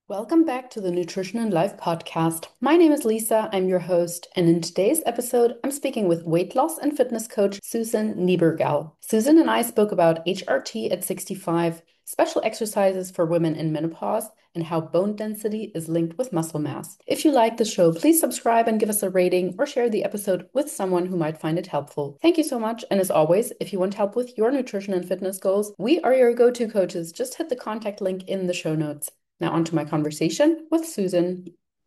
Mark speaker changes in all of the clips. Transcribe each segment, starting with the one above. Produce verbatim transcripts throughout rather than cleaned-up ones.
Speaker 1: Welcome back to the Nutrition and Life podcast. My name is Lisa, I'm your host, and in today's episode, I'm speaking with weight loss and fitness coach Susan Niebergall. Susan and I spoke about H R T at sixty-five, special exercises for women in menopause, and how bone density is linked with muscle mass. If you like the show, please subscribe and give us a rating or share the episode with someone who might find it helpful. Thank you so much, and as always, if you want help with your nutrition and fitness goals, we are your go-to coaches. Just hit the contact link in the show notes. Now on to my conversation with Susan.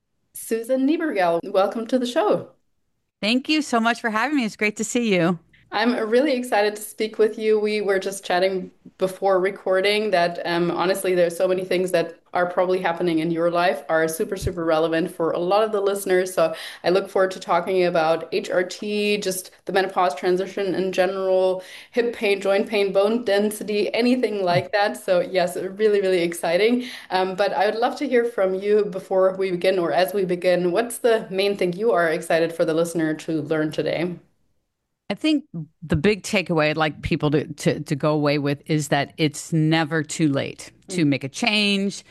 Speaker 1: Susan Niebergall, welcome to the show.
Speaker 2: Thank you so much for having me. It's great to see you.
Speaker 1: I'm really excited to speak with you. We were just chatting before recording that um, honestly, there's so many things that are probably happening in your life are super, super relevant for a lot of the listeners. So I look forward to talking about H R T, just the menopause transition in general, hip pain, joint pain, bone density, anything like that. So yes, really, really exciting. Um, but I would love to hear from you before we begin or as we begin. What's the main thing you are excited for the listener to learn today?
Speaker 2: I think the big takeaway I'd like people to, to, to go away with is that it's never too late to make a change,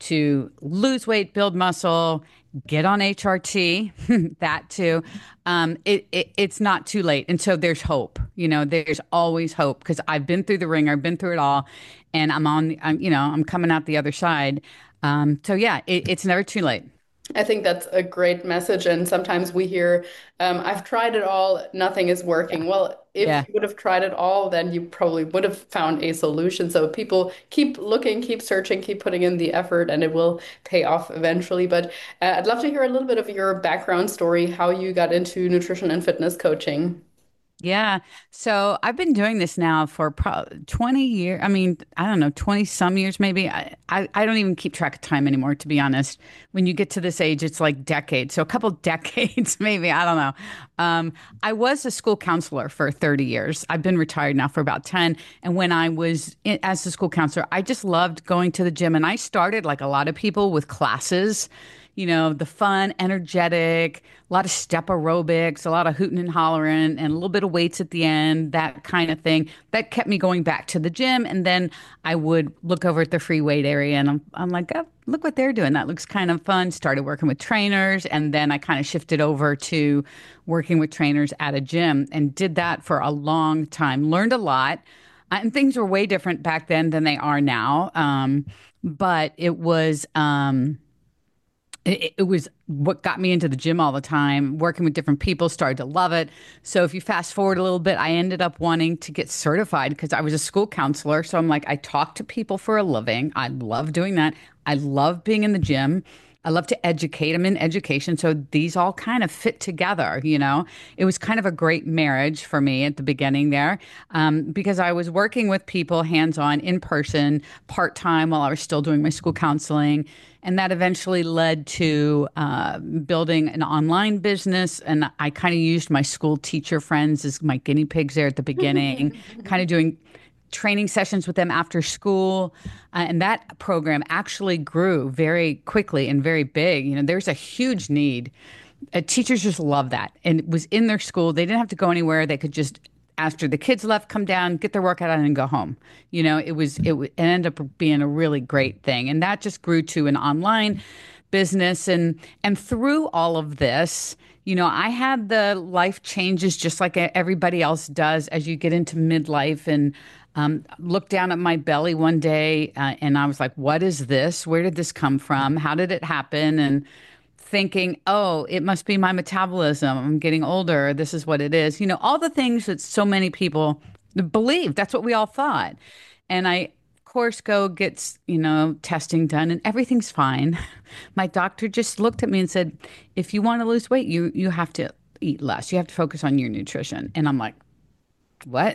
Speaker 2: to lose weight, build muscle, get on H R T, that too. Um, it, it it's not too late. And so there's hope. You know, there's always hope because I've been through the ringer, I've been through it all, and I'm on, I'm, you know, I'm coming out the other side. Um, so yeah, it, it's never too late.
Speaker 1: I think that's a great message. And sometimes we hear, um, I've tried it all, nothing is
Speaker 2: Yeah.
Speaker 1: working. Well, if
Speaker 2: Yeah.
Speaker 1: you would have tried it all, then you probably would have found a solution. So people keep looking, keep searching, keep putting in the effort, and it will pay off eventually. But uh, I'd love to hear a little bit of your background story, how you got into nutrition and fitness coaching.
Speaker 2: Yeah. So I've been doing this now for pro twenty years. I mean, I don't know, twenty some years maybe. I, I, I don't even keep track of time anymore, to be honest. When you get to this age, it's like decades. So a couple decades, maybe. I don't know. Um, I was a school counselor for thirty years. I've been retired now for about ten. And when I was in, as a school counselor, I just loved going to the gym. And I started, like a lot of people, with classes, you know, the fun, energetic, a lot of step aerobics, a lot of hooting and hollering, and a little bit of weights at the end, that kind of thing. That kept me going back to the gym. And then I would look over at the free weight area and I'm, I'm like, oh, look what they're doing. That looks kind of fun. Started working with trainers. And then I kind of shifted over to working with trainers at a gym and did that for a long time. Learned a lot. Uh, And things were way different back then than they are now. Um, but it was. Um, it, it was what got me into the gym all the time, working with different people, started to love it. So if you fast forward a little bit, I ended up wanting to get certified because I was a school counselor. So I'm like, I talk to people for a living. I love doing that. I love being in the gym. I love to educate. I'm in education. So these all kind of fit together, you know? It was kind of a great marriage for me at the beginning there, um, because I was working with people hands on, in person, part time while I was still doing my school counseling. And that eventually led to uh, building an online business. And I kind of used my school teacher friends as my guinea pigs there at the beginning, kind of doing training sessions with them after school. Uh, and that program actually grew very quickly and very big. You know, there's a huge need. Uh, teachers just love that. And it was in their school. They didn't have to go anywhere. They could just, after the kids left, come down, get their workout on, and go home. You know, it was, it, w- it ended up being a really great thing. And that just grew to an online business. And, and through all of this, you know, I had the life changes just like e- everybody else does as you get into midlife and um, looked down at my belly one day uh, and I was like, what is this? Where did this come from? How did it happen? And thinking, oh, it must be my metabolism. I'm getting older. This is what it is. You know, all the things that so many people believe. That's what we all thought. And I, of course, go gets, you know, testing done and everything's fine. My doctor just looked at me and said, if you want to lose weight, you you have to eat less. You have to focus on your nutrition. And I'm like, what?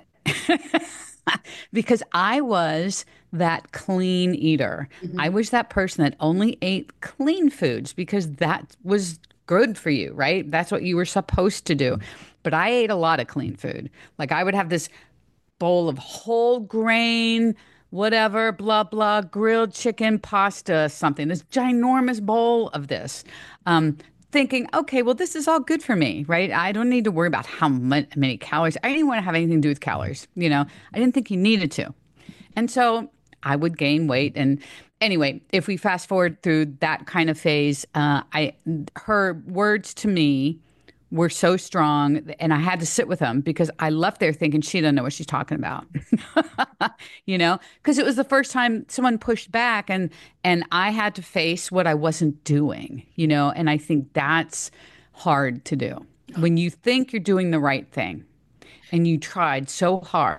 Speaker 2: Because I was that clean eater. I
Speaker 1: Mhm.
Speaker 2: was that person that only ate clean foods because that was good for you, right? That's what you were supposed to do. But I ate a lot of clean food. Like I would have this bowl of whole grain, whatever, blah, blah, grilled chicken, pasta, something, this ginormous bowl of this. Um, thinking, okay, well, this is all good for me, right? I don't need to worry about how mu- many calories. I didn't want to have anything to do with calories. You know, I didn't think you needed to. And so I would gain weight. And Anyway, if we fast forward through that kind of phase, uh, I her words to me were so strong, and I had to sit with them because I left there thinking she doesn't know what she's talking about. You know, because it was the first time someone pushed back, and and I had to face what I wasn't doing. You know, and I think that's hard to do when you think you're doing the right thing and you tried so hard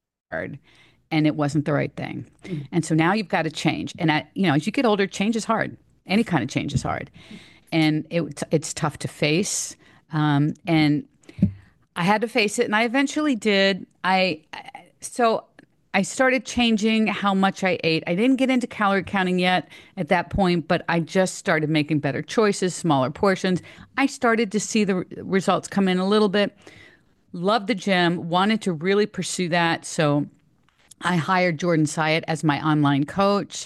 Speaker 2: and it wasn't the right thing. And so now you've got to change. And at, you know, as you get older, change is hard. Any kind of change is hard. And it, it's tough to face. Um, and I had to face it, and I eventually did. I so I started changing how much I ate. I didn't get into calorie counting yet at that point, but I just started making better choices, smaller portions. I started to see the re- results come in a little bit. Loved the gym, wanted to really pursue that. So I hired Jordan Syatt as my online coach,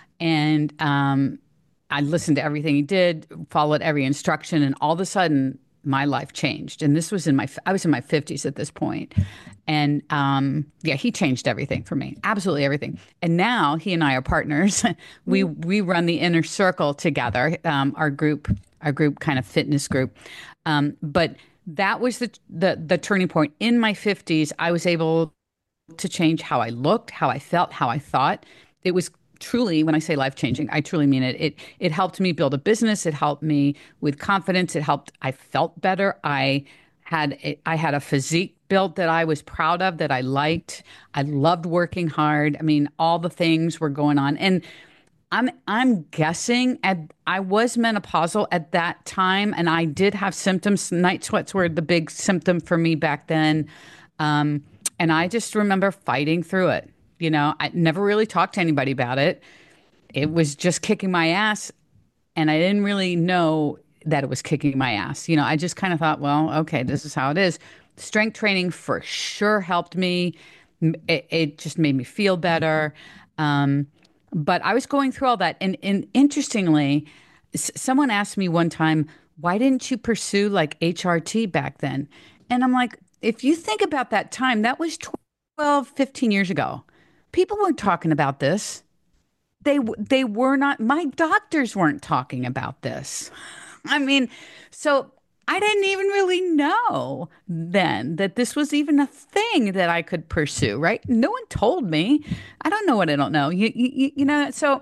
Speaker 2: and um, I listened to everything he did, followed every instruction, and all of a sudden, my life changed. And this was in my, I was in my fifties at this point. And um, yeah, he changed everything for me, absolutely everything. And now he and I are partners. we we run the Inner Circle together, um, our group, our group kind of fitness group. Um, but that was the, the the turning point. In my fifties, I was able to change how I looked, how I felt, how I thought. It was truly, when I say life changing, I truly mean it. It it helped me build a business. It helped me with confidence. It helped. I felt better. I had a, I had a physique built that I was proud of, that I liked. I loved working hard. I mean, all the things were going on, and I'm I'm guessing at I was menopausal at that time, and I did have symptoms. Night sweats were the big symptom for me back then. Um, and I just remember fighting through it. You know, I never really talked to anybody about it. It was just kicking my ass. And I didn't really know that it was kicking my ass. You know, I just kind of thought, well, okay, this is how it is. Strength training for sure helped me. It, it just made me feel better. Um, but I was going through all that. And, and interestingly, s- someone asked me one time, why didn't you pursue like H R T back then? And I'm like, if you think about that time, that was twelve, fifteen years ago. People weren't talking about this. They they were not, my doctors weren't talking about this. I mean, so I didn't even really know then that this was even a thing that I could pursue, right? No one told me. I don't know what I don't know. You you, you know, so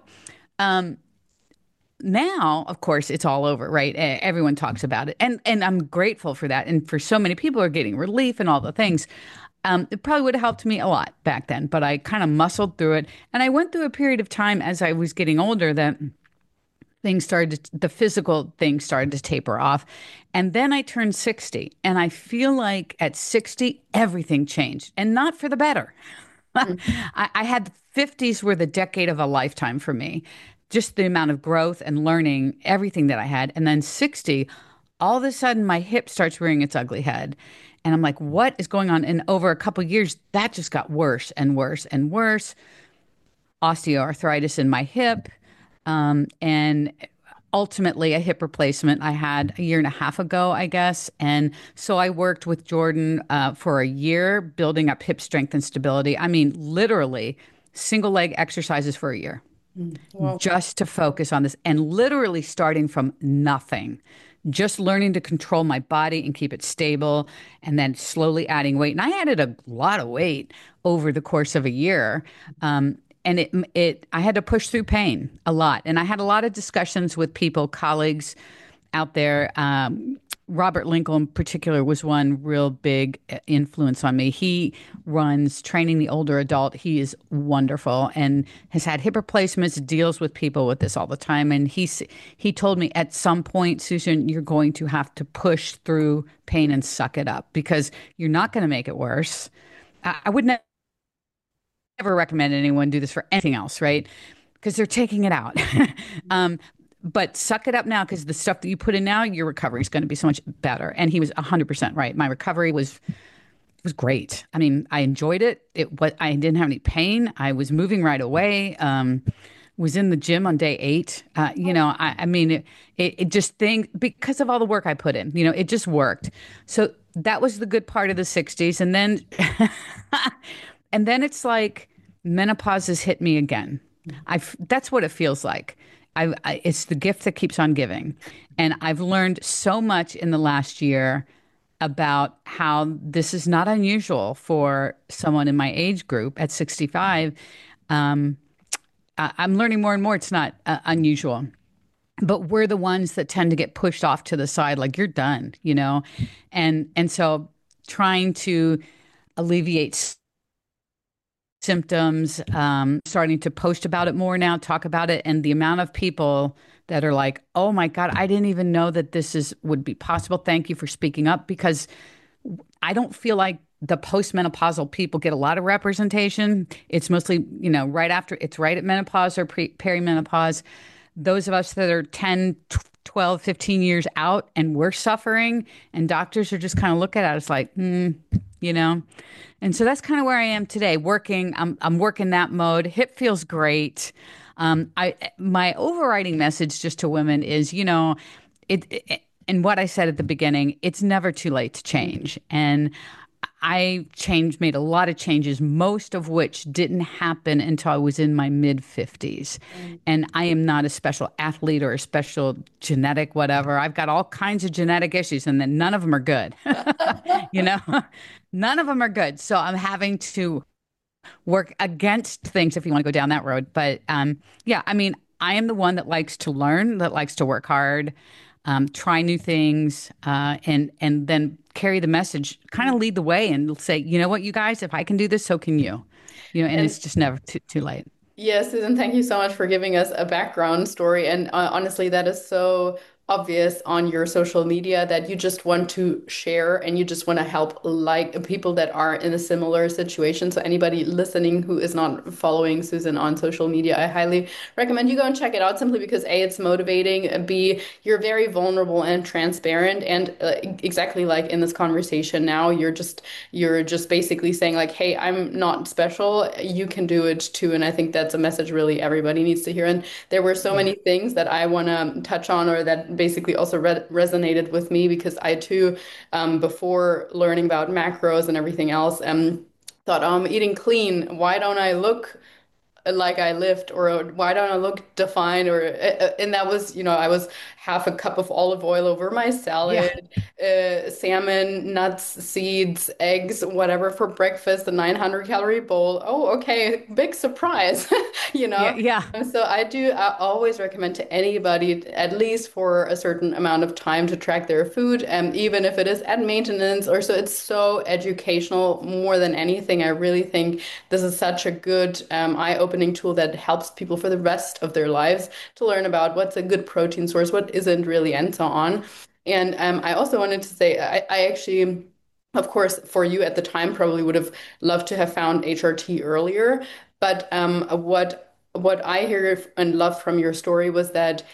Speaker 2: um now, of course, it's all over, right? E- Everyone talks about it, and and I'm grateful for that. And for so many people are getting relief and all the things. Um, it probably would have helped me a lot back then, but I kind of muscled through it. And I went through a period of time as I was getting older that things started to, the physical things started to taper off. And then I turned sixty, and I feel like at sixty, everything changed, and not for the better. I, I had the fifties were the decade of a lifetime for me. Just the amount of growth and learning, everything that I had. And then sixty, all of a sudden my hip starts rearing its ugly head. And I'm like, what is going on? And over a couple of years, that just got worse and worse and worse. Osteoarthritis in my hip. Um, and ultimately a hip replacement I had a year and a half ago, I guess. And so I worked with Jordan uh, for a year, building up hip strength and stability. I mean, literally single leg exercises for a year
Speaker 1: Well,
Speaker 2: just to focus on this, and literally starting from nothing. Just learning to control my body and keep it stable, and then slowly adding weight. And I added a lot of weight over the course of a year. Um, and it, it, I had to push through pain a lot. And I had a lot of discussions with people, colleagues out there. Um, Robert Linkle, in particular, was one real big uh, influence on me. He runs Training the Older Adult. He is wonderful and has had hip replacements, deals with people with this all the time. And he, he told me at some point, Susan, you're going to have to push through pain and suck it up because you're not going to make it worse. I, I would never recommend anyone do this for anything else, right? Because they're taking it out. um, but suck it up now because the stuff that you put in now, your recovery is going to be so much better. And he was one hundred percent right. My recovery was was great. I mean, I enjoyed it. It what I didn't have any pain. I was moving right away. Um, was in the gym on day eight. Uh, you know, I, I mean, it, it, it just thing because of all the work I put in. You know, it just worked. So that was the good part of the sixties, and then and then it's like menopause has hit me again. I f- that's what it feels like. I, I it's the gift that keeps on giving, and I've learned so much in the last year about how this is not unusual for someone in my age group at sixty-five. Um, I, I'm learning more and more. It's not uh, unusual, but we're the ones that tend to get pushed off to the side, like you're done, you know, and and so trying to alleviate symptoms, um, starting to post about it more now, talk about it, and the amount of people that are like, "Oh my God, I didn't even know that this is would be possible. Thank you for speaking up," because I don't feel like the postmenopausal people get a lot of representation. It's mostly, you know, right after it's right at menopause or pre- perimenopause. Those of us that are ten, twelve, fifteen years out and we're suffering, and doctors are just kind of looking at us like, hmm, you know. And so that's kind of where I am today, working. I'm I'm working that mode. Hip feels great. Um, I my overriding message just to women is, you know, it, it and what I said at the beginning, it's never too late to change. And I changed, made a lot of changes, most of which didn't happen until I was in my mid fifties.
Speaker 1: Mm.
Speaker 2: And I am not a special athlete or a special genetic whatever. I've got all kinds of genetic issues, and then none of them are good. You know, none of them are good. So I'm having to work against things if you want to go down that road. But um, yeah, I mean, I am the one that likes to learn, that likes to work hard, um, try new things, uh, and and then carry the message, kind of lead the way, and say, you know what, you guys, if I can do this, so can you. You know, and
Speaker 1: And
Speaker 2: it's just never too too late.
Speaker 1: yes, Susan, thank you so much for giving us a background story. And uh, honestly, that is so obvious on your social media that you just want to share and you just want to help like people that are in a similar situation. So anybody listening who is not following Susan on social media, I highly recommend you go and check it out simply because A, it's motivating, and B, you're very vulnerable and transparent. And uh, exactly like in this conversation now, you're just you're just basically saying like, hey, I'm not special. You can do it too. And I think that's a message really everybody needs to hear. And there were so
Speaker 2: Yeah.
Speaker 1: many things that I want to touch on or that basically also re resonated with me because I too, um, before learning about macros and everything else, um, thought, oh, I'm eating clean. Why don't I look like I lift, or why don't I look defined? Or uh, and that was, you know, I was half a cup of olive oil over my
Speaker 2: Yeah.
Speaker 1: salad, uh, salmon, nuts, seeds, eggs, whatever for breakfast, the nine hundred calorie bowl. Oh, okay, big surprise, you
Speaker 2: Yeah.
Speaker 1: know.
Speaker 2: Yeah.
Speaker 1: And so I do I always recommend to anybody at least for a certain amount of time to track their food, and even if it is at maintenance or so, it's so educational more than anything. I really think this is such a good um, eye-opening tool that helps people for the rest of their lives to learn about what's a good protein source, what isn't really, and so on. And um, I also wanted to say, I, I actually, of course, for you at the time, probably would have loved to have found H R T earlier. But um, what what I hear and love from your story was that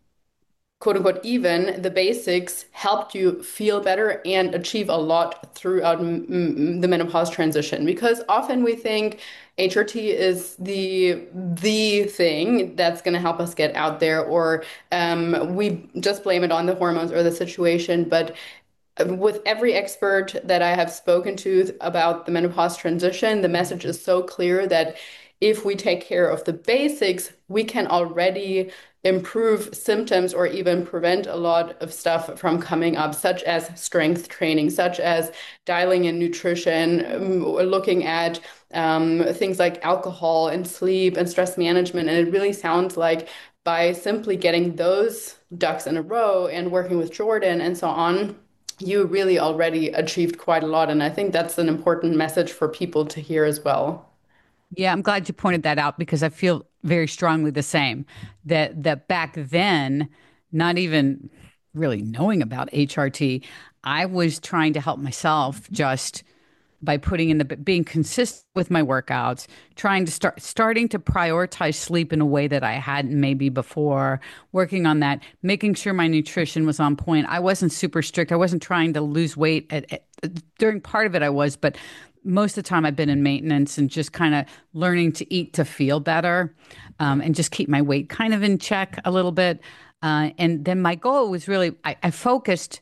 Speaker 1: quote unquote even the basics helped you feel better and achieve a lot throughout m the menopause transition, because often we think H R T is the the thing that's going to help us get out there, or um, we just blame it on the hormones or the situation. But with every expert that I have spoken to about the menopause transition, the message is so clear that if we take care of the basics, we can already improve symptoms or even prevent a lot of stuff from coming up, such as strength training, such as dialing in nutrition, um, looking at um, things like alcohol and sleep and stress management. And it really sounds like by simply getting those ducks in a row and working with Jordan and so on, you really already achieved quite a lot. And I think that's an important message for people to hear as well.
Speaker 2: Yeah, I'm glad you pointed that out because I feel very strongly the same. That that back then, not even really knowing about H R T, I was trying to help myself just by putting in the being consistent with my workouts, trying to start starting to prioritize sleep in a way that I hadn't maybe before, working on that, making sure my nutrition was on point. I wasn't super strict. I wasn't trying to lose weight at, at during part of it I was, but most of the time I've been in maintenance and just kind of learning to eat to feel better, um, and just keep my weight kind of in check a little bit. Uh, and then my goal was really I, I focused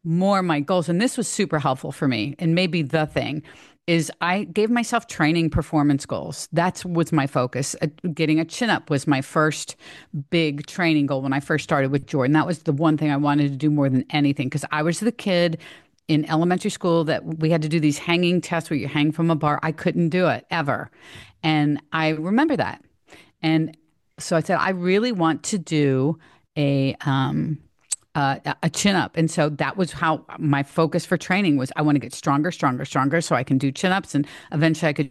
Speaker 2: more my goals. And this was super helpful for me. And maybe the thing is I gave myself training performance goals. That's was my focus. Uh, Getting a chin up was my first big training goal when I first started with Jordan. That was the one thing I wanted to do more than anything because I was the kid in elementary school that we had to do these hanging tests where you hang from a bar. I couldn't do it ever. And I remember that. And so I said, I really want to do a um, uh, a chin up. And so that was how my focus for training was. I want to get stronger, stronger, stronger, so I can do chin ups, and eventually I could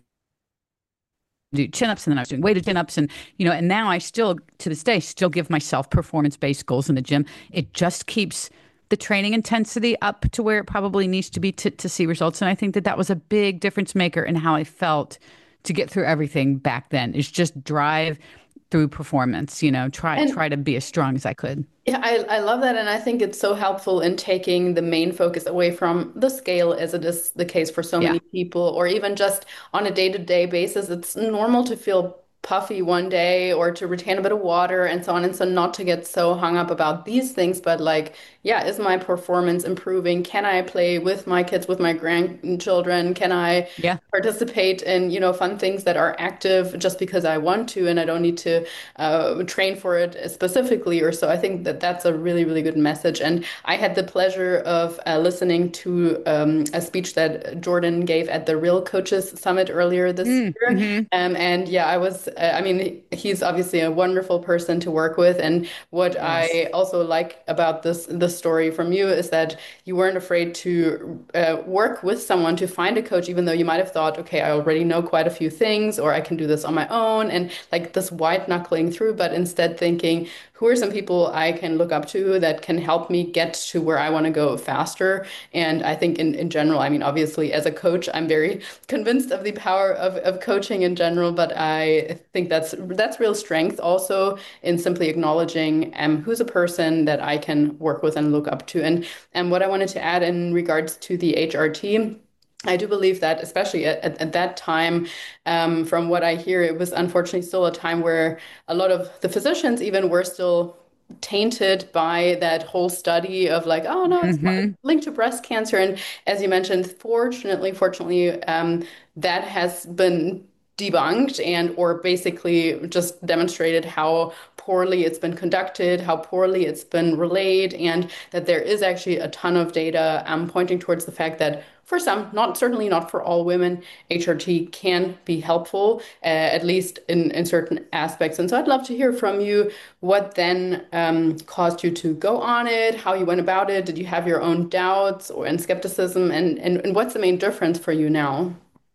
Speaker 2: do chin ups. And then I was doing weighted chin ups, and you know, and now I still to this day still give myself performance based goals in the gym. It just keeps the training intensity up to where it probably needs to be to, to see results. And I think that that was a big difference maker in how I felt to get through everything back then. Is just drive through performance. You know, try
Speaker 1: And
Speaker 2: try to be as strong as I could.
Speaker 1: yeah, I, I love that. And I think it's so helpful in taking the main focus away from the scale, as it is the case for so
Speaker 2: Yeah.
Speaker 1: many people, or even just on a day-to-day basis. It's normal to feel puffy one day or to retain a bit of water and so on. And so not to get so hung up about these things, but like, yeah, is my performance improving? Can I play with my kids, with my grandchildren? Can I
Speaker 2: Yeah.
Speaker 1: participate in, you know, fun things that are active just because I want to and I don't need to uh, train for it specifically or so. I think that that's a really, really good message. And I had the pleasure of uh, listening to um, a speech that Jordan gave at the Real Coaches Summit earlier this
Speaker 2: Mm,
Speaker 1: year.
Speaker 2: hmm.
Speaker 1: Um, and yeah, I was, uh, I mean, he's obviously a wonderful person to work with. And what
Speaker 2: Yes.
Speaker 1: I also like about this, this story from you is that you weren't afraid to uh, work with someone to find a coach, even though you might have thought, okay, I already know quite a few things, or I can do this on my own. And like this white knuckling through, but instead thinking, who are some people I can look up to that can help me get to where I want to go faster? And I think in, in general, I mean, obviously as a coach, I'm very convinced of the power of, of coaching in general, but I think that's that's real strength also in simply acknowledging um, who's a person that I can work with and look up to. And and what I wanted to add in regards to the H R T, I do believe that, especially at, at, at that time, um, from what I hear, it was unfortunately still a time where a lot of the physicians even were still tainted by that whole study of like, oh no, it's
Speaker 2: Hmm.
Speaker 1: linked to breast cancer. And as you mentioned, fortunately, fortunately, um, that has been debunked and or basically just demonstrated how poorly it's been conducted, how poorly it's been relayed, and that there is actually a ton of data um, pointing towards the fact that for some, not certainly not for all women, H R T can be helpful, uh, at least in, in certain aspects. And so I'd love to hear from you what then um, caused you to go on it, how you went about it. Did you have your own doubts or and skepticism, and, and, and what's the main difference for you now?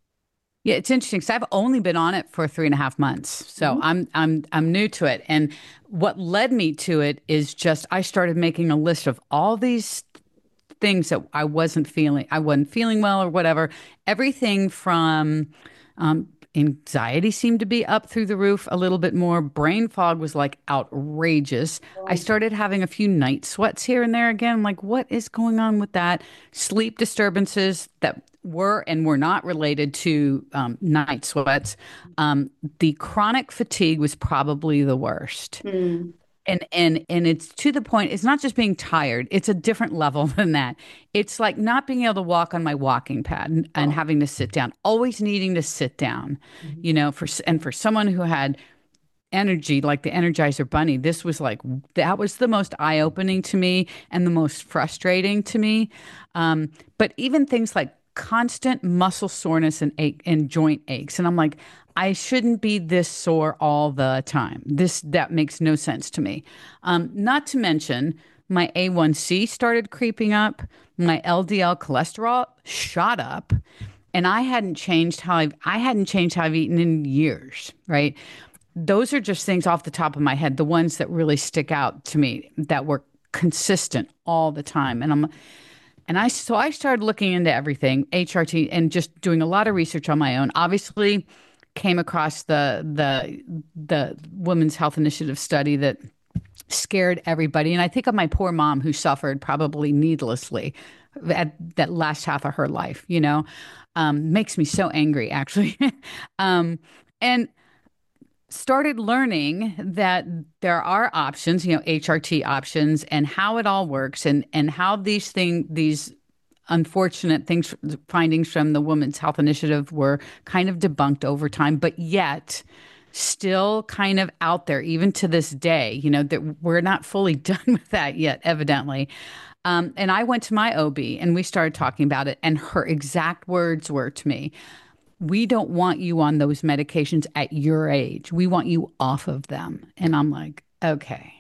Speaker 2: Yeah, it's interesting because I've only been on it for three and a half months, so
Speaker 1: Mhm.
Speaker 2: I'm I'm I'm new to it. And what led me to it is just I started making a list of all these things that I wasn't feeling. I wasn't feeling well or whatever. Everything from um, anxiety seemed to be up through the roof a little bit more. Brain fog was like outrageous. I started having a few night sweats here and there again. I'm like, what is going on with that? Sleep disturbances that were and were not related to um, night sweats. Um, the chronic fatigue was probably the worst.
Speaker 1: Mm.
Speaker 2: And and and it's to the point, it's not just being tired, it's a different level than that. It's like not being able to walk on my walking pad and, and
Speaker 1: Oh.
Speaker 2: having to sit down, always needing to sit down,
Speaker 1: Mhm.
Speaker 2: you know, for and for someone who had energy like the Energizer Bunny, this was like that was the most eye-opening to me and the most frustrating to me. Um, but even things like constant muscle soreness and ache and joint aches. And I'm like, I shouldn't be this sore all the time. This that makes no sense to me. Um, not to mention my A one C started creeping up, my L D L cholesterol shot up, and I hadn't changed how I've I hadn't changed how I've eaten in years, right? Those are just things off the top of my head, the ones that really stick out to me that were consistent all the time. And I'm and I so I started looking into everything, H R T, and just doing a lot of research on my own. Obviously, came across the the the Women's Health Initiative study that scared everybody. And I think of my poor mom who suffered probably needlessly at that last half of her life, you know, um, makes me so angry, actually. um, and started learning that there are options, you know, H R T options, and how it all works, and and how these thing these unfortunate things findings from the Women's Health Initiative were kind of debunked over time, but yet still kind of out there even to this day. You know, that we're not fully done with that yet, evidently. Um, and I went to my O B and we started talking about it, and her exact words were to me, we don't want you on those medications at your age. We want you off of them. And I'm like, okay,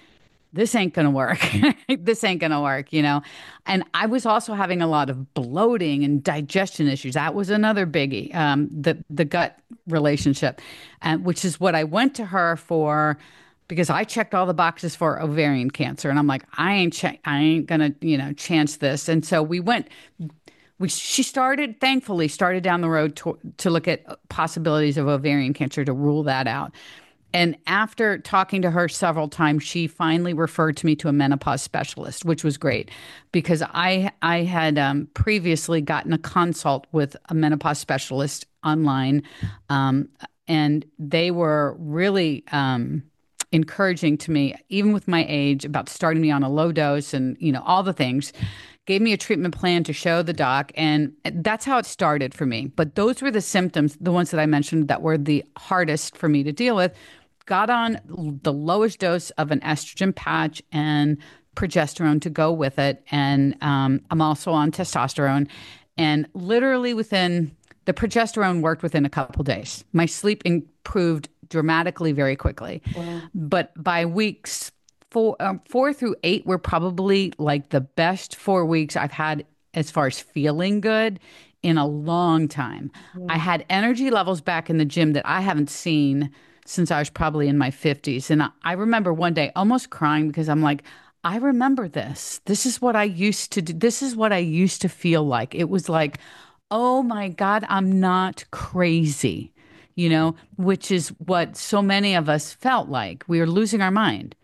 Speaker 2: this ain't going to work. This ain't going to work, you know? And I was also having a lot of bloating and digestion issues. That was another biggie, um, the, the gut relationship, uh, which is what I went to her for, because I checked all the boxes for ovarian cancer. And I'm like, I ain't, ch- I ain't going to, you know, chance this. And so we went, we, she started, thankfully, started down the road to, to look at possibilities of ovarian cancer to rule that out. And after talking to her several times, she finally referred to me to a menopause specialist, which was great because I I had um, previously gotten a consult with a menopause specialist online, um, and they were really um, encouraging to me, even with my age, about starting me on a low dose and you know all the things. Gave me a treatment plan to show the doc, and that's how it started for me. But those were the symptoms, the ones that I mentioned that were the hardest for me to deal with. Got on the lowest dose of an estrogen patch and progesterone to go with it. And um, I'm also on testosterone. And literally within the progesterone worked within a couple days. My sleep improved dramatically very quickly.
Speaker 1: Wow.
Speaker 2: But by weeks four, um, four through eight were probably like the best four weeks I've had as far as feeling good in a long time. I
Speaker 1: Mm.
Speaker 2: had energy levels back in the gym that I haven't seen since I was probably in my fifties. And I, I remember one day almost crying because I'm like, I remember this. This is what I used to do. This is what I used to feel like. It was like, oh my God, I'm not crazy, you know, which is what so many of us felt like. We were losing our mind.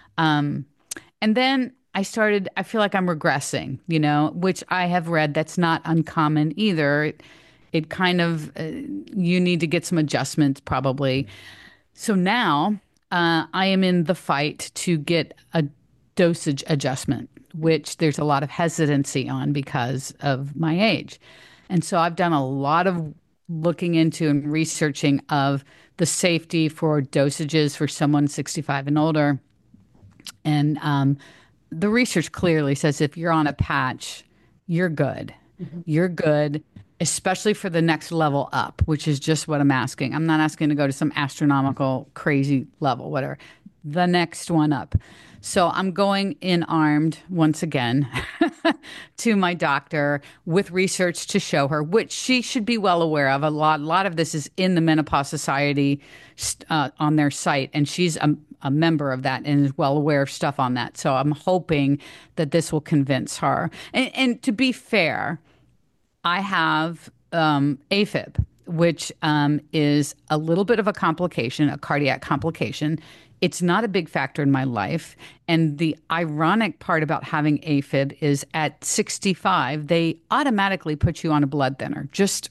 Speaker 2: Um, and then I started, I feel like I'm regressing, you know, which I have read that's not uncommon either. It, it kind of, uh, you need to get some adjustments probably. So now uh, I am in the fight to get a dosage adjustment, which there's a lot of hesitancy on because of my age. And so I've done a lot of looking into and researching of the safety for dosages for someone sixty-five and older. And um, the research clearly says if you're on a patch, you're good.
Speaker 1: Mhm.
Speaker 2: You're good, especially for the next level up, which is just what I'm asking. I'm not asking to go to some astronomical, crazy level, whatever. The next one up. So I'm going in armed once again to my doctor with research to show her, which she should be well aware of. A lot, a lot of this is in the Menopause Society uh, on their site, and she's a, a member of that and is well aware of stuff on that. So I'm hoping that this will convince her. And, and to be fair, I have um, AFib, which um, is a little bit of a complication, a cardiac complication. It's not a big factor in my life. And the ironic part about having AFib is at sixty-five, they automatically put you on a blood thinner just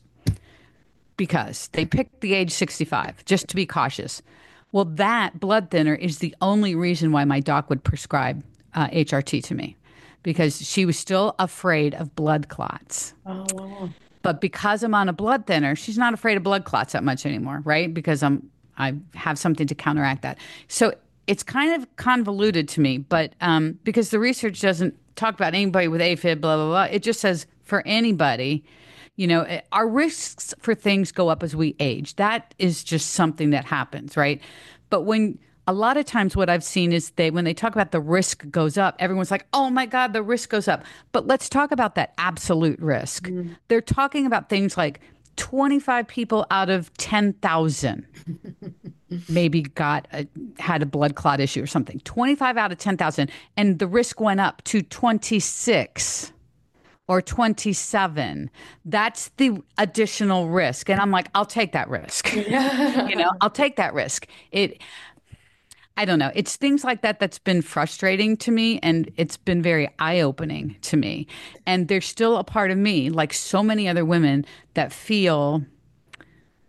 Speaker 2: because they picked the age sixty-five, just to be cautious. Well, that blood thinner is the only reason why my doc would prescribe uh, H R T to me, because she was still afraid of blood clots.
Speaker 1: Oh, wow.
Speaker 2: But because I'm on a blood thinner, she's not afraid of blood clots that much anymore, right? Because I'm I have something to counteract that. So it's kind of convoluted to me, but um, because the research doesn't talk about anybody with AFib, blah, blah, blah. It just says for anybody, you know, eh, our risks for things go up as we age. That is just something that happens, right? But when a lot of times what I've seen is they, when they talk about the risk goes up, everyone's like, oh my God, the risk goes up. But let's talk about that absolute risk.
Speaker 1: Mm.
Speaker 2: They're talking about things like twenty-five people out of ten thousand maybe got a, had a blood clot issue or something. twenty-five out of ten thousand. And the risk went up to twenty-six or twenty-seven. That's the additional risk. And I'm like, I'll take that risk. You know, I'll take that risk. It, I don't know. It's things like that that's been frustrating to me, and it's been very eye-opening to me. And there's still a part of me, like so many other women, that feel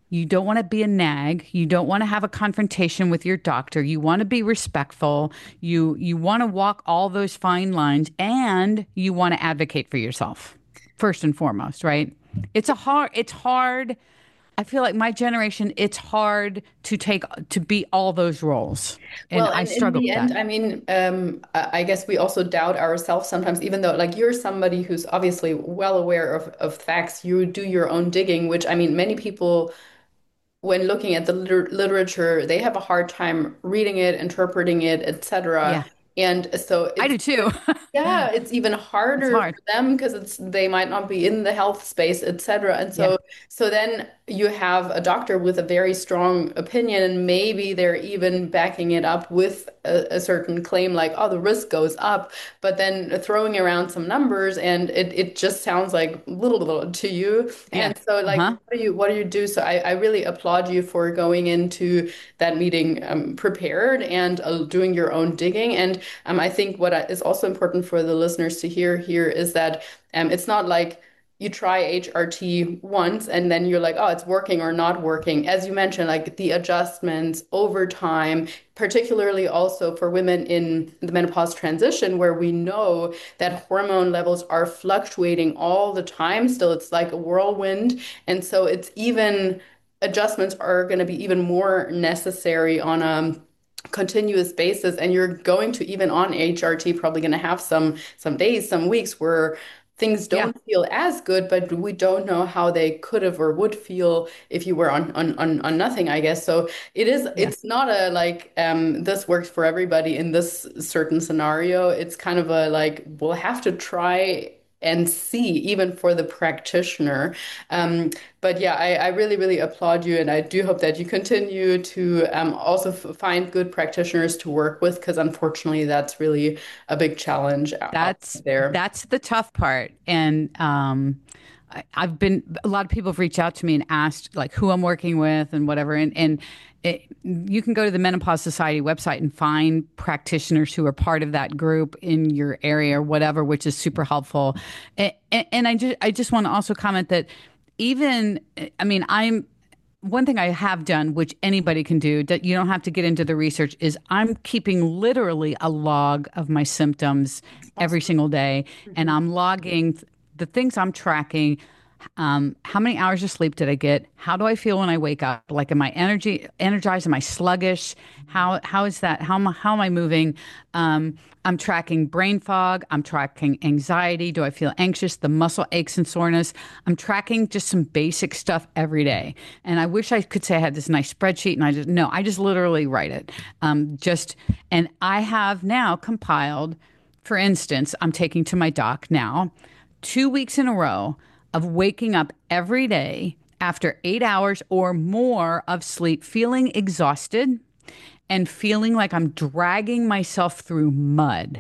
Speaker 2: You don't want to be a nag. You don't want to have a confrontation with your doctor. You want to be respectful. You you want to walk all those fine lines, and you want to advocate for yourself first and foremost, right? It's a hard it's hard. I feel like my generation, it's hard to take to be all those roles. And
Speaker 1: Well,
Speaker 2: I
Speaker 1: and in
Speaker 2: struggle
Speaker 1: the
Speaker 2: with
Speaker 1: end,
Speaker 2: that.
Speaker 1: I mean, um, I I guess we also doubt ourselves sometimes, even though like you're somebody who's obviously well aware of, of facts, you do your own digging, which I mean, many people when looking at the liter literature, they have a hard time reading it, interpreting it, et cetera.
Speaker 2: Yeah,
Speaker 1: And so
Speaker 2: I
Speaker 1: it's
Speaker 2: do too.
Speaker 1: yeah, it's even
Speaker 2: It's
Speaker 1: harder
Speaker 2: hard.
Speaker 1: for them because it's they might not be in the health space, et cetera. And
Speaker 2: Yeah,
Speaker 1: so so then you have a doctor with a very strong opinion, and maybe they're even backing it up with a, a certain claim like, oh, the risk goes up, but then throwing around some numbers and it, it just sounds like little little to you.
Speaker 2: yeah.
Speaker 1: And so like
Speaker 2: Uh-huh.
Speaker 1: what do you what do you do? So I, I really applaud you for going into that meeting um, prepared and uh, doing your own digging. And um, I think what I, is also important for the listeners to hear here is that um, it's not like you try H R T once and then you're like, oh, it's working or not working. As you mentioned, like the adjustments over time, particularly also for women in the menopause transition, where we know that hormone levels are fluctuating all the time. Still, it's like a whirlwind. And so it's even adjustments are going to be even more necessary on a continuous basis, and you're going to even on H R T probably going to have some some days, some weeks where things
Speaker 2: Yeah,
Speaker 1: don't feel as good, but we don't know how they could have or would feel if you were on on on, on nothing, I guess. So it is
Speaker 2: yeah.
Speaker 1: it's not a like um this works for everybody in this certain scenario. It's kind of a like we'll have to try and see even for the practitioner. Um, but yeah, I, I really, really applaud you, and I do hope that you continue to um, also f find good practitioners to work with, because unfortunately, that's really a big challenge out out
Speaker 2: That's
Speaker 1: there.
Speaker 2: that's the tough part. And um I, I've been a lot of people have reached out to me and asked like who I'm working with and whatever. And and it, you can go to the Menopause Society website and find practitioners who are part of that group in your area or whatever, which is super helpful. And, and, and I just I just want to also comment that even I mean I'm one thing I have done, which anybody can do, that you don't have to get into the research, is I'm keeping literally a log of my symptoms every
Speaker 1: Awesome.
Speaker 2: single day. And
Speaker 1: Mhm.
Speaker 2: I'm logging the things I'm tracking. Um, how many hours of sleep did I get? How do I feel when I wake up? Like, am I energy energized? Am I sluggish? How how is that? How am I, how am I moving? Um, I'm tracking brain fog. I'm tracking anxiety. Do I feel anxious? The muscle aches and soreness. I'm tracking just some basic stuff every day. And I wish I could say I had this nice spreadsheet, and I just no, I just literally write it. Um, just and I have now compiled. For instance, I'm taking to my doc now two weeks in a row of waking up every day after eight hours or more of sleep, feeling exhausted and feeling like I'm dragging myself through mud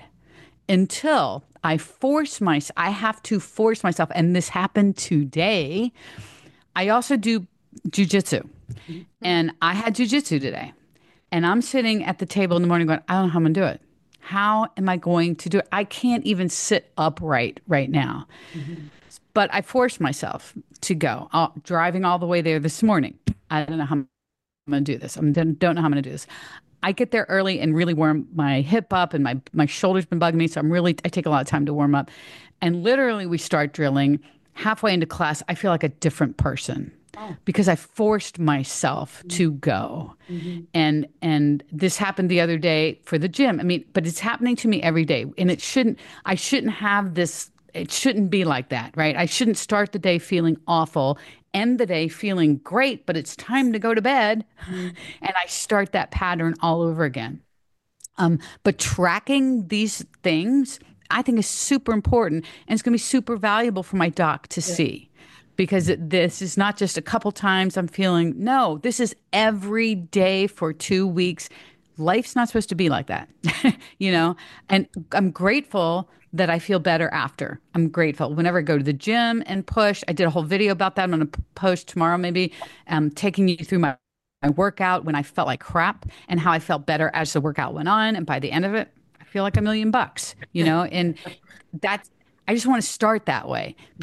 Speaker 2: until I force myself, I have to force myself. And this happened today. I also do jujitsu,
Speaker 1: Mhm.
Speaker 2: and I had jujitsu today. And I'm sitting at the table in the morning going, I don't know how I'm going to do it. How am I going to do it? I can't even sit upright right now.
Speaker 1: Mhm.
Speaker 2: But I forced myself to go. Uh, driving all the way there this morning. I don't know how I'm going to do this. I don't know how I'm going to do this. I get there early and really warm my hip up, and my my shoulder's been bugging me, so I'm really I take a lot of time to warm up. And literally, we start drilling. Halfway into class, I feel like a different person
Speaker 1: Oh.
Speaker 2: because I forced myself to go.
Speaker 1: Mhm.
Speaker 2: And and this happened the other day for the gym. I mean, but it's happening to me every day, and it shouldn't. I shouldn't have this. It shouldn't be like that, right? I shouldn't start the day feeling awful, end the day feeling great, but it's time to go to bed,
Speaker 1: Mhm.
Speaker 2: and I start that pattern all over again. Um, but tracking these things, I think, is super important, and it's going to be super valuable for my doc to
Speaker 1: Yeah.
Speaker 2: see, because it, this is not just a couple times I'm feeling. No, this is every day for two weeks. Life's not supposed to be like that, you know. And I'm grateful that I feel better after. I'm grateful whenever I go to the gym and push. I did a whole video about that. I'm going to post tomorrow, maybe, um, taking you through my my workout when I felt like crap and how I felt better as the workout went on. And by the end of it, I feel like a million bucks, you know? And that's, I just want to start that way
Speaker 1: Mhm.
Speaker 2: because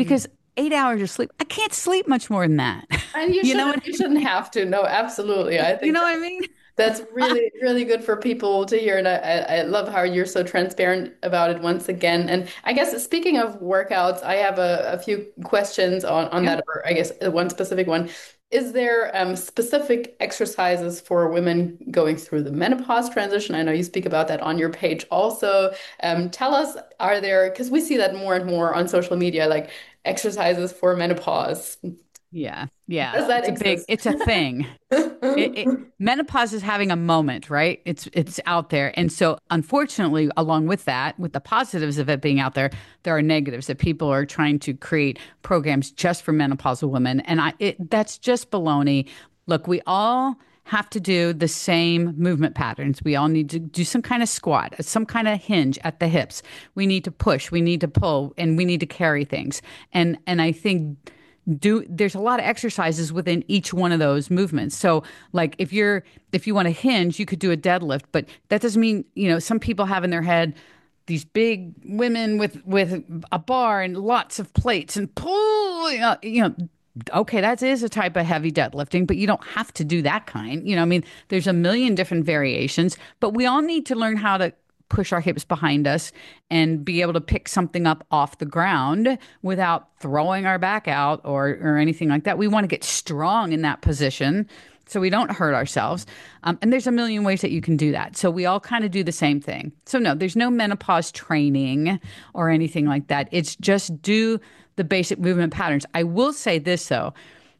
Speaker 2: eight hours of sleep. I can't sleep much more than that.
Speaker 1: And you
Speaker 2: You know
Speaker 1: shouldn't
Speaker 2: what
Speaker 1: you
Speaker 2: I
Speaker 1: shouldn't have to. No, absolutely. I
Speaker 2: You
Speaker 1: think
Speaker 2: know what I mean?
Speaker 1: that's really, really good for people to hear. And I, I I love how you're so transparent about it once again. And I guess speaking of workouts, I have a, a few questions on, on
Speaker 2: Yeah.
Speaker 1: that, or I guess one specific one. Is there um, specific exercises for women going through the menopause transition? I know you speak about that on your page also. Um, tell us, are there, because we see that more and more on social media, like exercises for menopause.
Speaker 2: Yeah. Yeah.
Speaker 1: Does that
Speaker 2: It's a big,
Speaker 1: exist?
Speaker 2: it's a thing. It, it, menopause is having a moment, right? It's it's out there, and so unfortunately, along with that, with the positives of it being out there, there are negatives that people are trying to create programs just for menopausal women, and I it, that's just baloney. Look, we all have to do the same movement patterns. We all need to do some kind of squat, some kind of hinge at the hips. We need to push, we need to pull, and we need to carry things. And and I think do there's a lot of exercises within each one of those movements. So like if you're if you want to hinge, you could do a deadlift, but that doesn't mean, you know, some people have in their head these big women with with a bar and lots of plates and pull, you know, you know okay, that is a type of heavy deadlifting, but you don't have to do that kind. You know, I mean, there's a million different variations, but we all need to learn how to push our hips behind us and be able to pick something up off the ground without throwing our back out or or anything like that. We want to get strong in that position so we don't hurt ourselves. Um, and there's a million ways that you can do that. So we all kind of do the same thing. So no, there's no menopause training or anything like that. It's just do the basic movement patterns. I will say this though,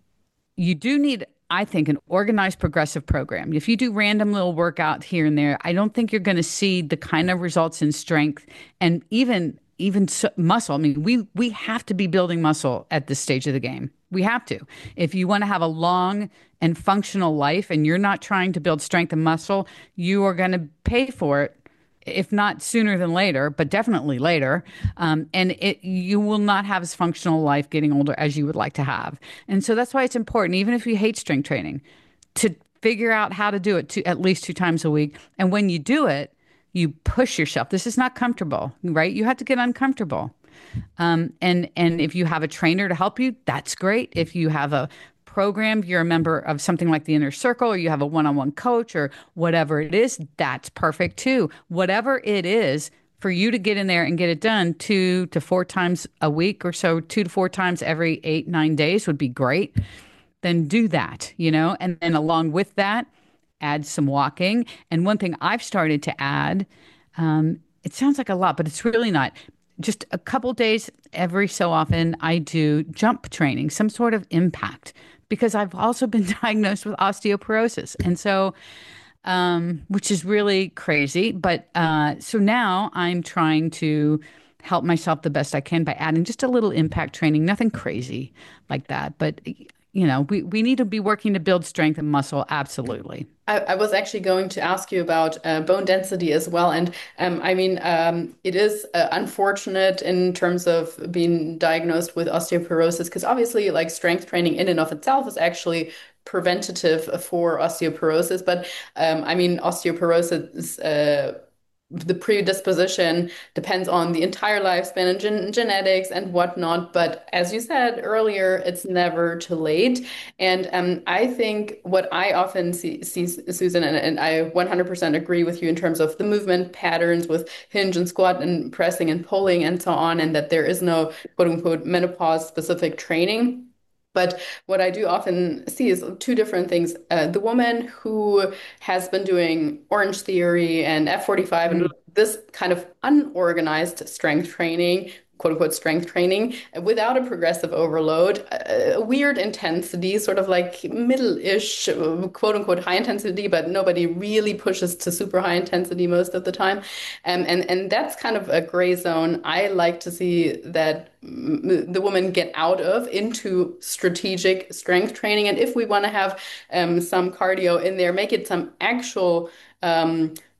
Speaker 2: you do need, I think, an organized progressive program. If you do random little workout here and there, I don't think you're going to see the kind of results in strength and even even so, muscle. I mean, we we have to be building muscle at this stage of the game. We have to. If you want to have a long and functional life and you're not trying to build strength and muscle, you are going to pay for it if not sooner than later, but definitely later. Um, and it, you will not have as functional life getting older as you would like to have. And so that's why it's important, even if you hate strength training, to figure out how to do it two, at least two times a week. And when you do it, you push yourself. This is not comfortable, right? You have to get uncomfortable. Um, and and if you have a trainer to help you, that's great. If you have a program, you're a member of something like the Inner Circle, or you have a one-on-one coach, or whatever it is, that's perfect too. Whatever it is, for you to get in there and get it done two to four times a week or so, two to four times every eight, nine days would be great. Then do that, you know, and then along with that, add some walking. And one thing I've started to add, um, it sounds like a lot, but it's really not. Just a couple days every so often, I do jump training, some sort of impact, because I've also been diagnosed with osteoporosis. And so, um, which is really crazy. But uh, so now I'm trying to help myself the best I can by adding just a little impact training, nothing crazy like that. But, you know, we, we need to be working to build strength and muscle. Absolutely.
Speaker 1: I, I was actually going to ask you about uh, bone density as well. And um, I mean, um, it is uh, unfortunate in terms of being diagnosed with osteoporosis, because obviously, like strength training in and of itself is actually preventative for osteoporosis. But um, I mean, osteoporosis. Uh, the predisposition depends on the entire lifespan and gen genetics and whatnot. But as you said earlier, it's never too late. And um, I think what I often see, see Susan, and, and I one hundred percent agree with you in terms of the movement patterns with hinge and squat and pressing and pulling and so on, and that there is no quote unquote menopause specific training. But what I do often see is two different things. Uh, the woman who has been doing Orange Theory and F forty-five and
Speaker 2: Mm.
Speaker 1: this kind of unorganized strength training, quote unquote strength training, without a progressive overload, a, a weird intensity, sort of like middle-ish, quote unquote high intensity, but nobody really pushes to super high intensity most of the time. Um, and, and that's kind of a gray zone. I like to see that the woman get out of into strategic strength training. And if we want to have um, some cardio in there, make it some actual um,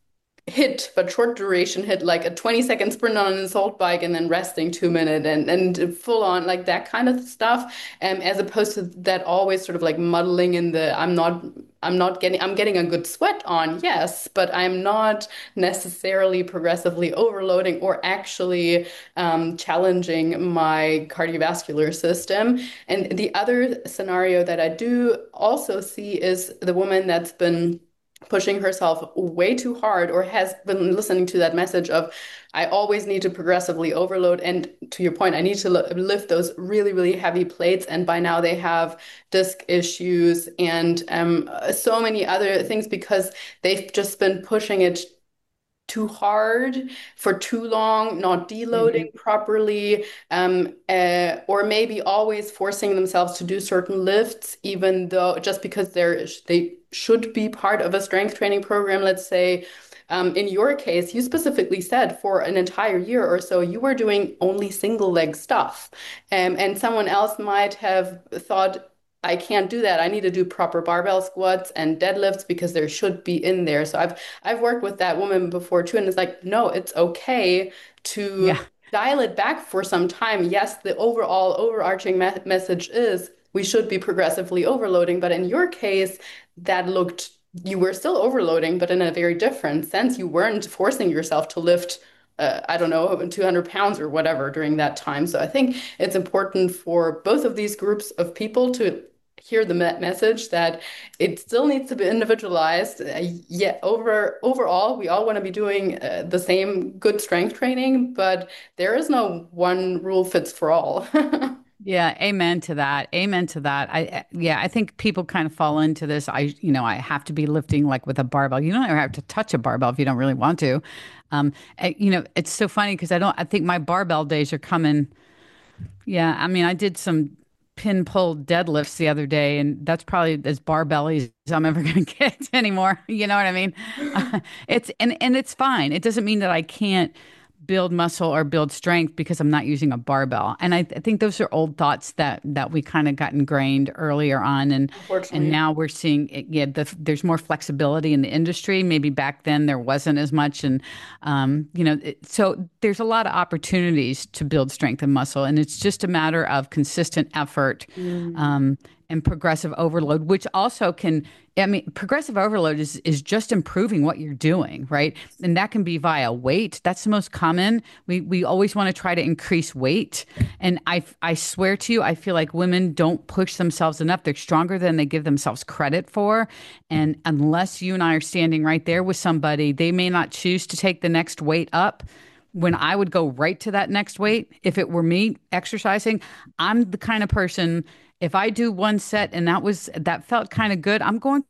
Speaker 1: hit, but short duration hit, like a twenty second sprint on an assault bike and then resting two minutes and, and full on like that kind of stuff. Um, as opposed to that always sort of like muddling in the I'm not I'm not getting I'm getting a good sweat on, yes, but I'm not necessarily progressively overloading or actually um, challenging my cardiovascular system. And the other scenario that I do also see is the woman that's been pushing herself way too hard or has been listening to that message of I always need to progressively overload. And to your point, I need to lift those really, really heavy plates. And by now they have disc issues and um, so many other things because they've just been pushing it too hard for too long, not
Speaker 2: Hmm.
Speaker 1: deloading properly, um, uh, or maybe always forcing themselves to do certain lifts, even though just because they're they should be part of a strength training program, let's say. Um, in your case, you specifically said for an entire year or so, you were doing only single leg stuff. Um, and someone else might have thought, I can't do that. I need to do proper barbell squats and deadlifts because there should be in there. So I've I've worked with that woman before too, and it's like, no, it's okay to
Speaker 2: Yeah.
Speaker 1: dial it back for some time. Yes, the overall overarching me message is we should be progressively overloading, but in your case, that looked you were still overloading, but in a very different sense. You weren't forcing yourself to lift, uh, I don't know, two hundred pounds or whatever during that time. So I think it's important for both of these groups of people to hear the me message that it still needs to be individualized. Uh, yeah, over overall, we all want to be doing uh, the same good strength training, but there is no one rule fits for all.
Speaker 2: Yeah, amen to that. Amen to that. I I- yeah, I think people kind of fall into this. I you know, I have to be lifting like with a barbell. You don't ever have to touch a barbell if you don't really want to. Um, eh, you know, it's so funny because I don't. I think my barbell days are coming. Yeah, I mean, I did some pin pull deadlifts the other day, and that's probably as barbelly as I'm ever going to get anymore. You know what I mean? it's and and it's fine. It doesn't mean that I can't build muscle or build strength because I'm not using a barbell. And I, I think those are old thoughts that that we kind of got ingrained earlier on, and and
Speaker 1: Unfortunately.
Speaker 2: now we're seeing it, yeah, the, there's more flexibility in the industry. Maybe back then there wasn't as much, and um, you know, it, so there's a lot of opportunities to build strength and muscle, and it's just a matter of consistent effort.
Speaker 1: Mm.
Speaker 2: Um, and progressive overload, which also can, I mean, progressive overload is is just improving what you're doing, right? And that can be via weight. That's the most common. We we always want to try to increase weight, and I I swear to you, I feel like women don't push themselves enough. They're stronger than they give themselves credit for, and unless you and I are standing right there with somebody, they may not choose to take the next weight up when I would go right to that next weight, if it were me exercising, I'm the kind of person, if I do one set and that was, that felt kind of good, I'm going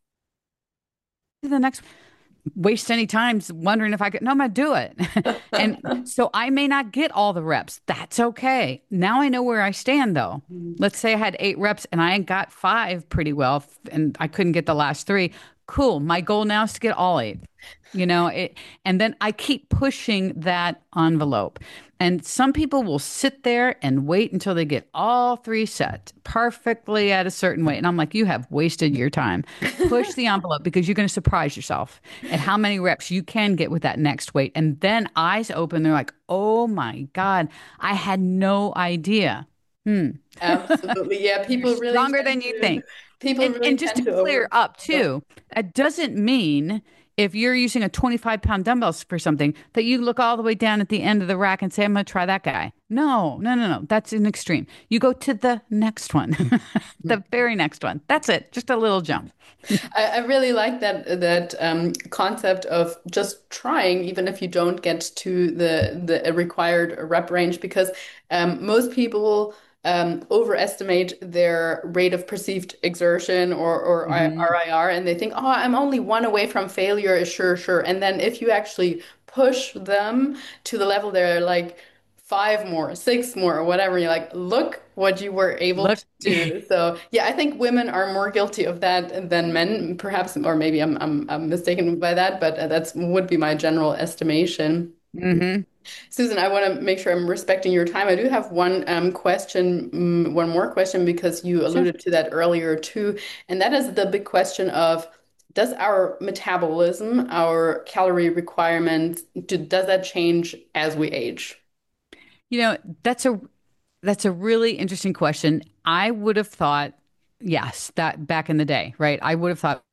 Speaker 2: to the next, waste any time wondering if I could, no, I'm going to do it. And so I may not get all the reps. That's okay. Now I know where I stand though. Let's say I had eight reps and I got five pretty well and I couldn't get the last three. Cool. My goal now is to get all eight. You know, it, and then I keep pushing that envelope. And some people will sit there and wait until they get all three set perfectly at a certain weight. And I'm like, you have wasted your time. Push the envelope because you're going to surprise yourself at how many reps you can get with that next weight. And then eyes open, they're like, oh my God, I had no idea. Hmm.
Speaker 1: Absolutely. Yeah,
Speaker 2: You're
Speaker 1: people really
Speaker 2: stronger
Speaker 1: tend
Speaker 2: than you
Speaker 1: to
Speaker 2: think.
Speaker 1: people
Speaker 2: And
Speaker 1: really
Speaker 2: and just
Speaker 1: tend
Speaker 2: to
Speaker 1: to
Speaker 2: clear
Speaker 1: over.
Speaker 2: up
Speaker 1: Go.
Speaker 2: too, that doesn't mean if you're using a twenty-five pound dumbbells for something that you look all the way down at the end of the rack and say, I'm going to try that guy. No, no, no, no. That's an extreme. You go to the next one, the very next one. That's it. Just a little jump.
Speaker 1: I, I really like that that um, concept of just trying, even if you don't get to the the required rep range, because um, most people um, overestimate their rate of perceived exertion or or
Speaker 2: Hmm.
Speaker 1: R I R, and they think, oh, I'm only one away from failure. Sure, sure. And then if you actually push them to the level they're like five more, six more, or whatever. You're like, look what you were able
Speaker 2: Look.
Speaker 1: to do. So yeah, I think women are more guilty of that than men, perhaps, or maybe I'm I'm, I'm mistaken by that, but uh, that's would be my general estimation.
Speaker 2: Hmm.
Speaker 1: Susan, I want to make sure I'm respecting your time. I do have one um, question, mm, one more question, because you
Speaker 2: Sure.
Speaker 1: alluded to that earlier too, and that is the big question of Does our metabolism, our calorie requirements, do, does that change as we age?
Speaker 2: You know, that's a that's a really interesting question. I would have thought yes, that back in the day, right? I would have thought,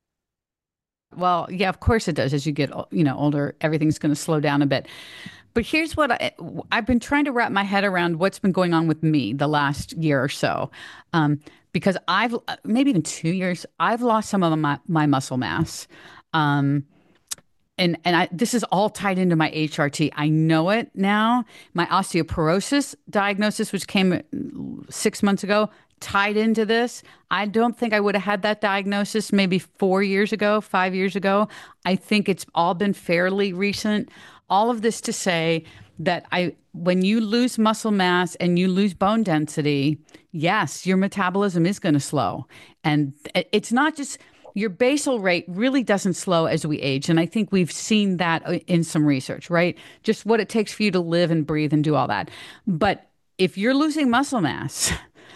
Speaker 2: well, yeah, of course it does. As you get, you know, older, everything's going to slow down a bit. But here's what I, I've been trying to wrap my head around what's been going on with me the last year or so. Um, because I've maybe even two years, I've lost some of my, my muscle mass. Um, and and I, this is all tied into my H R T. I know it now. My osteoporosis diagnosis, which came six months ago, tied into this. I don't think I would have had that diagnosis maybe four years ago, five years ago. I think it's all been fairly recent. All of this to say that I, when you lose muscle mass and you lose bone density, yes, your metabolism is going to slow, and it's not just your basal rate really doesn't slow as we age. And I think we've seen that in some research, right? Just what it takes for you to live and breathe and do all that. But if you're losing muscle mass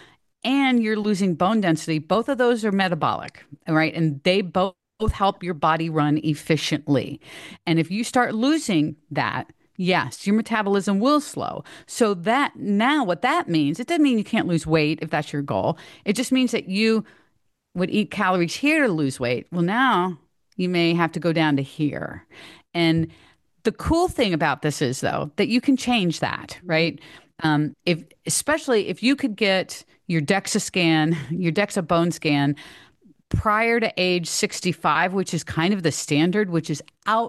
Speaker 2: and you're losing bone density, both of those are metabolic, right? And they both help your body run efficiently. And if you start losing that, yes, your metabolism will slow. So that now what that means, it doesn't mean you can't lose weight if that's your goal. It just means that you would eat calories here to lose weight. Well, now you may have to go down to here. And the cool thing about this is, though, that you can change that, right? Um, if especially if you could get your DEXA scan, your DEXA bone scan prior to age sixty-five, which is kind of the standard, which is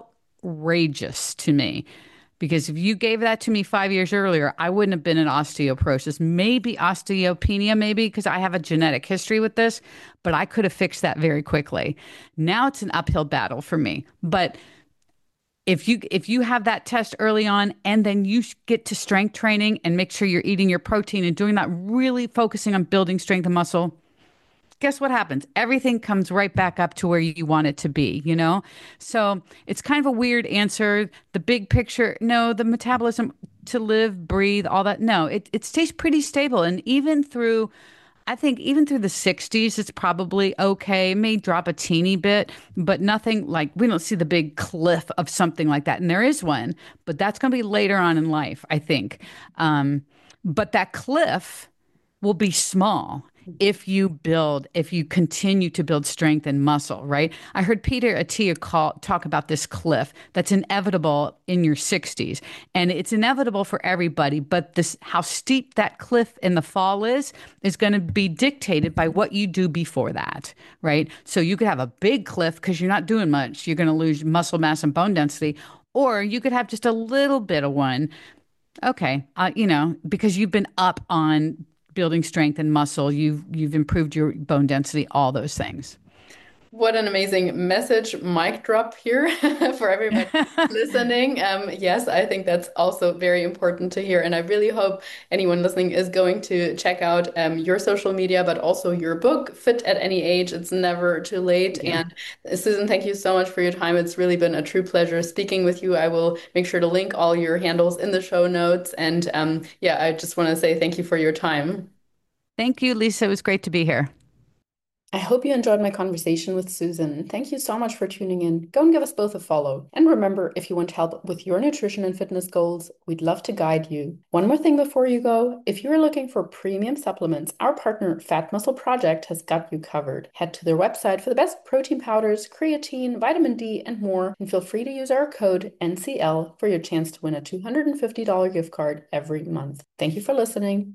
Speaker 2: outrageous to me. Because if you gave that to me five years earlier, I wouldn't have been in osteoporosis, maybe osteopenia, maybe because I have a genetic history with this, but I could have fixed that very quickly. Now it's an uphill battle for me. But if you if you have that test early on and then you get to strength training and make sure you're eating your protein and doing that, really focusing on building strength and muscle, guess what happens? Everything comes right back up to where you want it to be, you know? So it's kind of a weird answer. The big picture, no, the metabolism to live, breathe, all that, no, it, it stays pretty stable. And even through, I think even through the sixties, it's probably okay. It may drop a teeny bit, but nothing like we don't see the big cliff of something like that. And there is one, but that's going to be later on in life, I think. Um, but that cliff will be small if you build, if you continue to build strength and muscle, right? I heard Peter Attia call, talk about this cliff that's inevitable in your sixties. And it's inevitable for everybody, but this how steep that cliff in the fall is, is going to be dictated by what you do before that, right? So you could have a big cliff because you're not doing much. You're going to lose muscle mass and bone density. Or you could have just a little bit of one. Okay, uh, you know, because you've been up on building strength and muscle, you've you've improved your bone density, all those things.
Speaker 1: What an amazing message, mic drop here for everybody listening. Um, yes, I think that's also very important to hear. And I really hope anyone listening is going to check out um, your social media, but also your book, Fit at Any Age. It's never too late.
Speaker 2: Thank you.
Speaker 1: And uh, Susan, thank you so much for your time. It's really been a true pleasure speaking with you. I will make sure to link all your handles in the show notes. And um, yeah, I just want to say thank you for your time.
Speaker 2: Thank you, Lisa. It was great to be here.
Speaker 1: I hope you enjoyed my conversation with Susan. Thank you so much for tuning in. Go and give us both a follow. And remember, if you want help with your nutrition and fitness goals, we'd love to guide you. One more thing before you go, if you are looking for premium supplements, our partner Fat Muscle Project has got you covered. Head to their website for the best protein powders, creatine, vitamin D, and more, and feel free to use our code N C L for your chance to win a two hundred fifty dollars gift card every month. Thank you for listening.